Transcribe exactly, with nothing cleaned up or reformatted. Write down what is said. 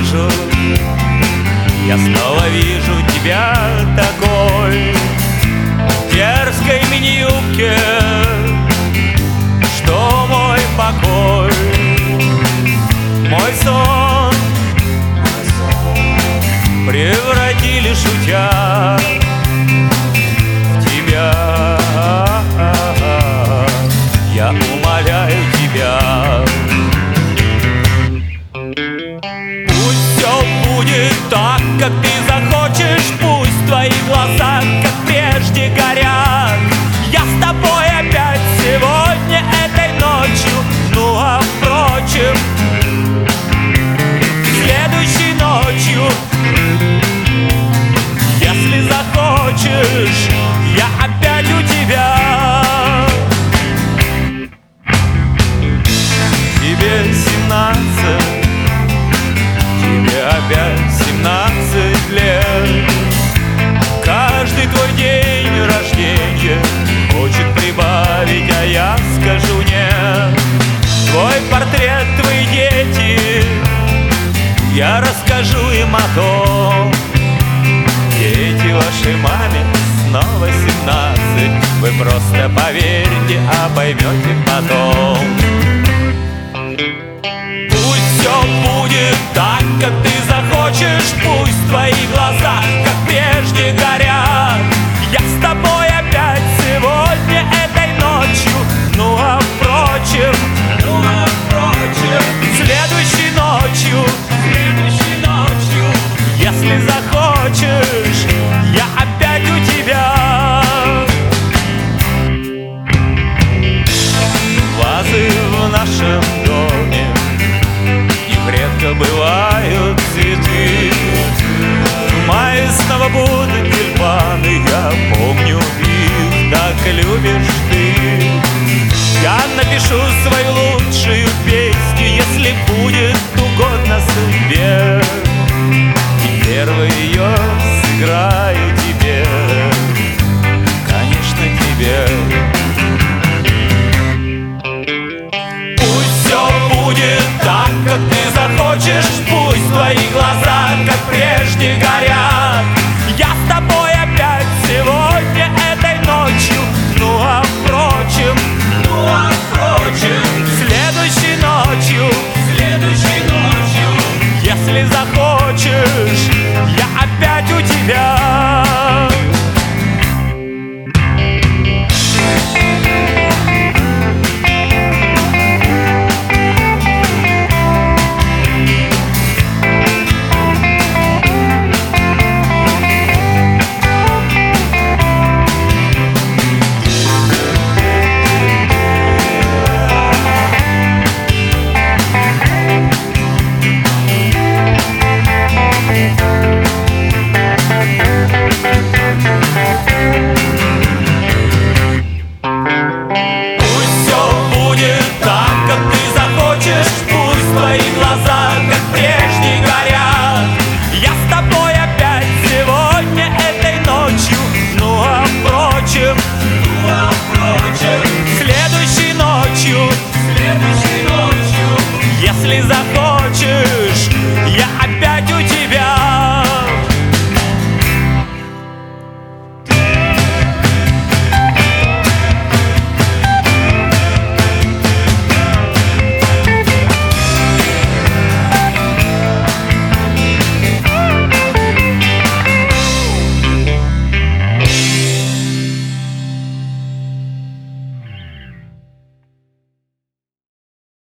вижу, я снова вижу тебя такой, в дерзкой мини-юбке, что мой покой, мой сон превратили, шутя, в тебя. Я умоляю тебя, пусть все будет так, как ты захочешь, пусть твои глаза, как прежде, горят. Я с тобой опять сегодня, этой ночью, ну а впрочем, следующей ночью, если захочешь, я опять у тебя. Тебе семнадцать, тебе опять семнадцать лет. Каждый твой день рождения хочет прибавить, а я скажу нет. Твой портрет, твои дети, я расскажу им о том. Дети вашей маме снова семнадцать. Вы просто поверьте, а поймете потом. Пусть все будет так, как ты захочешь, пусть твои глаза, как прежде, горят. Я с тобой опять сегодня, этой ночью, ну а впрочем, ну а впрочем, следующей ночью, следующей ночью, если захочешь, я опять у тебя. Вазы в нашем доме, редко бывают цветы. В мае снова будут тюльпаны, я помню их, так любишь ты. Я напишу свою лучшую песню, если будет угодно судьбе, и первый ее сыграю тебе, конечно, тебе. Пусть все будет так, как ты захочешь, пусть твои глаза, как прежде, горят. Я с тобой опять сегодня, этой ночью, ну а впрочем, ну а впрочем, следующей ночью, следующей ночью, если захочешь, я опять у тебя. Следующей ночью, следующей ночью, если за